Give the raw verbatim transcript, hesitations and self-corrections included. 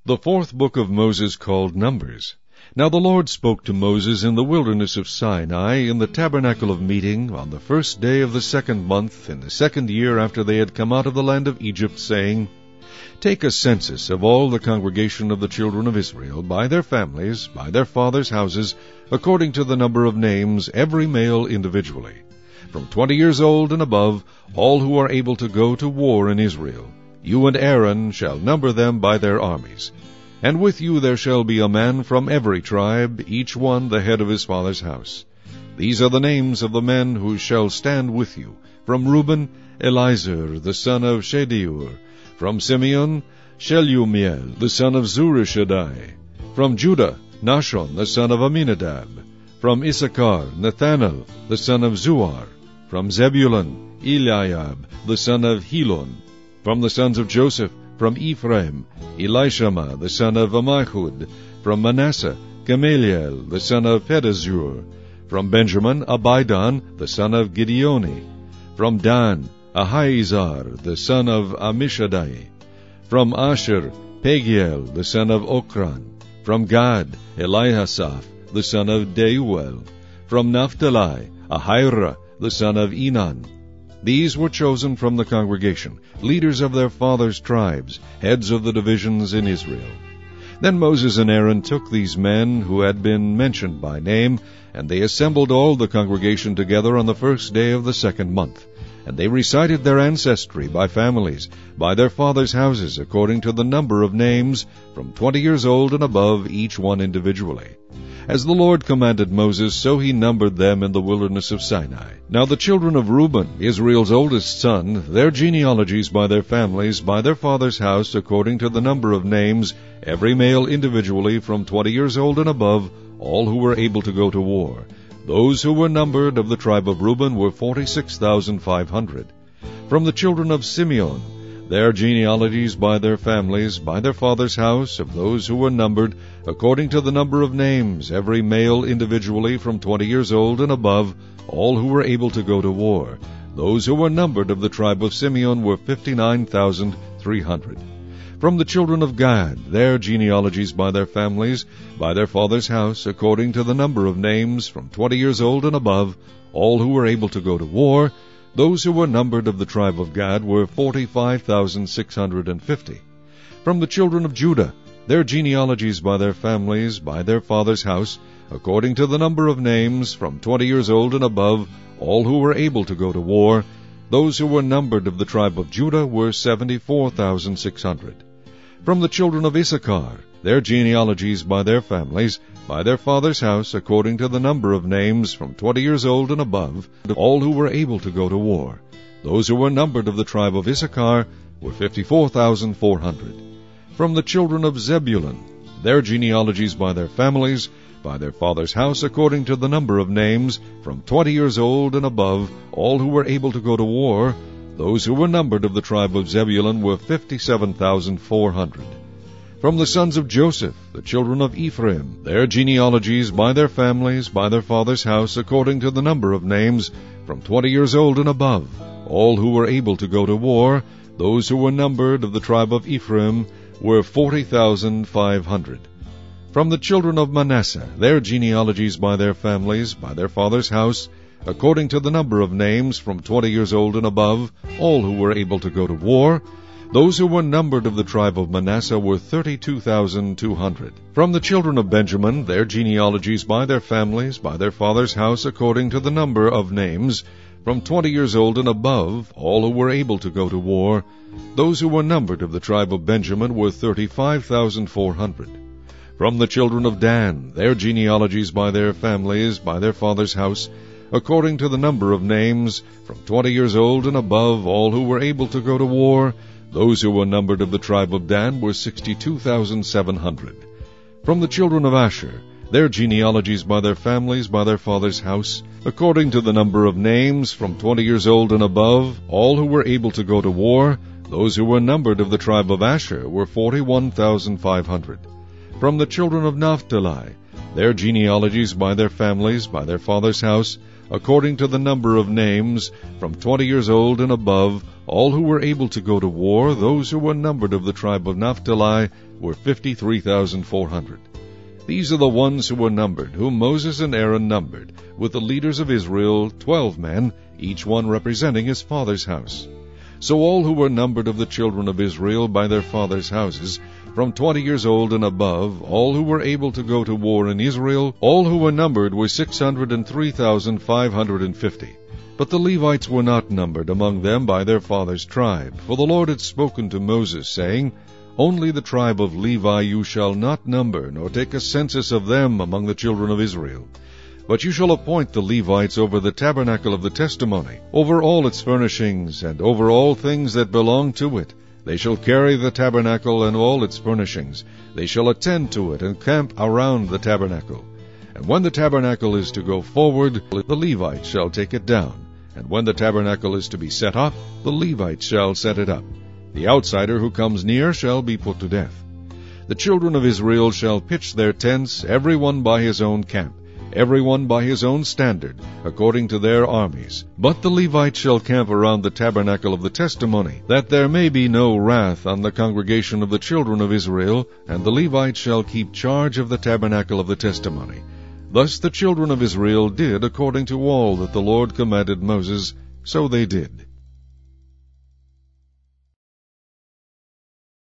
The fourth book of Moses, called Numbers. Now the Lord spoke to Moses in the wilderness of Sinai, in the tabernacle of meeting, on the first day of the second month, in the second year after they had come out of the land of Egypt, saying, Take a census of all the congregation of the children of Israel, by their families, by their fathers' houses, according to the number of names, every male individually. From twenty years old and above, all who are able to go to war in Israel. You and Aaron shall number them by their armies. And with you there shall be a man from every tribe, each one the head of his father's house. These are the names of the men who shall stand with you. From Reuben, Elizur, the son of Shedeur. From Simeon, Shelumiel, the son of Zurishaddai. From Judah, Nashon, the son of Aminadab. From Issachar, Nathanael, the son of Zuar. From Zebulun, Eliab, the son of Helon. From the sons of Joseph, from Ephraim, Elishama, the son of Ammihud. From Manasseh, Gamaliel, the son of Pedazur. From Benjamin, Abidan, the son of Gideoni. From Dan, Ahiezar, the son of Ammishaddai. From Asher, Pagiel, the son of Okran. From Gad, Eliasaph, the son of Deuel. From Naphtali, Ahira, the son of Enan. These were chosen from the congregation, leaders of their fathers' tribes, heads of the divisions in Israel. Then Moses and Aaron took these men who had been mentioned by name, and they assembled all the congregation together on the first day of the second month. And they recited their ancestry by families, by their fathers' houses, according to the number of names, from twenty years old and above, each one individually. As the Lord commanded Moses, so he numbered them in the wilderness of Sinai. Now the children of Reuben, Israel's oldest son, their genealogies by their families, by their father's house, according to the number of names, every male individually, from twenty years old and above, all who were able to go to war. Those who were numbered of the tribe of Reuben were forty-six thousand five hundred. From the children of Simeon, their genealogies by their families, by their father's house, of those who were numbered, according to the number of names, every male individually, from twenty years old and above, all who were able to go to war. Those who were numbered of the tribe of Simeon were fifty-nine thousand three hundred. From the children of Gad, their genealogies by their families, by their father's house, according to the number of names, from twenty years old and above, all who were able to go to war. Those who were numbered of the tribe of Gad were forty-five thousand six hundred fifty. From the children of Judah, their genealogies by their families, by their father's house, according to the number of names, from twenty years old and above, all who were able to go to war. Those who were numbered of the tribe of Judah were seventy-four thousand six hundred. From the children of Issachar, their genealogies by their families, by their father's house, according to the number of names, from twenty years old and above, all who were able to go to war. Those who were numbered of the tribe of Issachar were fifty-four thousand four hundred. From the children of Zebulun, their genealogies by their families, by their father's house, according to the number of names, from twenty years old and above, all who were able to go to war. Those who were numbered of the tribe of Zebulun were fifty-seven thousand four hundred. From the sons of Joseph, the children of Ephraim, their genealogies by their families, by their father's house, according to the number of names, from twenty years old and above, all who were able to go to war. Those who were numbered of the tribe of Ephraim were forty thousand five hundred. From the children of Manasseh, their genealogies by their families, by their father's house, according to the number of names, from twenty years old and above, all who were able to go to war. Those who were numbered of the tribe of Manasseh were thirty-two thousand two hundred. From the children of Benjamin, their genealogies by their families, by their father's house, according to the number of names, from twenty years old and above, all who were able to go to war. Those who were numbered of the tribe of Benjamin were thirty-five thousand four hundred. From the children of Dan, their genealogies by their families, by their father's house, according to the number of names, from twenty years old and above, all who were able to go to war. Those who were numbered of the tribe of Dan were sixty-two thousand seven hundred. From the children of Asher, their genealogies by their families, by their father's house, according to the number of names, from twenty years old and above, all who were able to go to war. Those who were numbered of the tribe of Asher were forty-one thousand five hundred. From the children of Naphtali, their genealogies by their families, by their father's house, according to the number of names, from twenty years old and above, all who were able to go to war, those who were numbered of the tribe of Naphtali, were fifty-three thousand four hundred. These are the ones who were numbered, whom Moses and Aaron numbered, with the leaders of Israel, twelve men, each one representing his father's house. So all who were numbered of the children of Israel by their fathers' houses, from twenty years old and above, all who were able to go to war in Israel, all who were numbered were six hundred and three thousand five hundred and fifty. But the Levites were not numbered among them by their fathers' tribe, for the Lord had spoken to Moses, saying, Only the tribe of Levi you shall not number, nor take a census of them among the children of Israel. But you shall appoint the Levites over the tabernacle of the testimony, over all its furnishings, and over all things that belong to it. They shall carry the tabernacle and all its furnishings. They shall attend to it, and camp around the tabernacle. And when the tabernacle is to go forward, the Levites shall take it down. And when the tabernacle is to be set up, the Levites shall set it up. The outsider who comes near shall be put to death. The children of Israel shall pitch their tents, every one by his own camp, every one by his own standard, according to their armies. But the Levites shall camp around the tabernacle of the testimony, that there may be no wrath on the congregation of the children of Israel, and the Levites shall keep charge of the tabernacle of the testimony. Thus the children of Israel did according to all that the Lord commanded Moses, so they did.